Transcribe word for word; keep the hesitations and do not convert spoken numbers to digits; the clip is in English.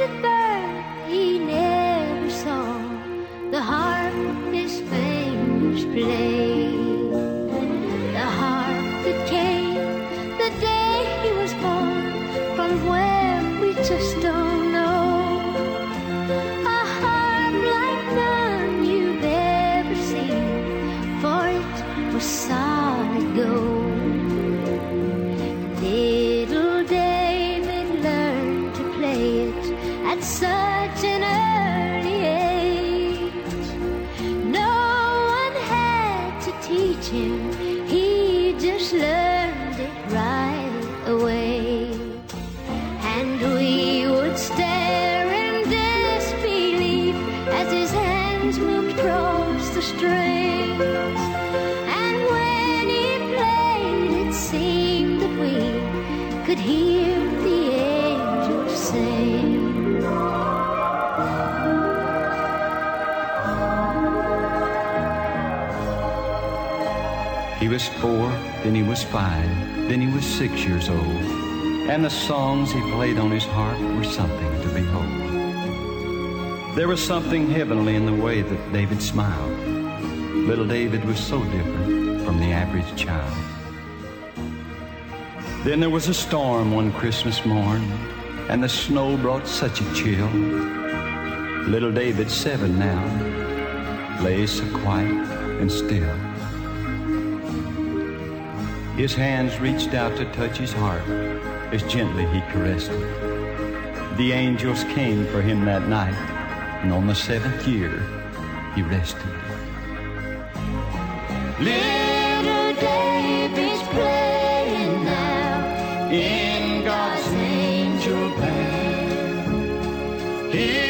blessed bird he never saw the harp his fingers play. The harp that came the day he was born, from where we just don't know. A harp like none you've ever seen, for it was solid gold. Little David learned to play it at such an early age. No one had to teach him, he just learned it right away. And we would stare in disbelief as his hands moved across the strings. And when he played, it seemed that we could hear the angels sing. He was four, then he was five, then he was six years old, and the songs he played on his harp were something to behold. There was something heavenly in the way that David smiled. Little David was so different from the average child. Then there was a storm one Christmas morn, and the snow brought such a chill. Little David, seven now, lay so quiet and still. His hands reached out to touch his heart as gently he caressed it. The angels came for him that night, and on the seventh year he rested. Little David's playing now in God's angel band. He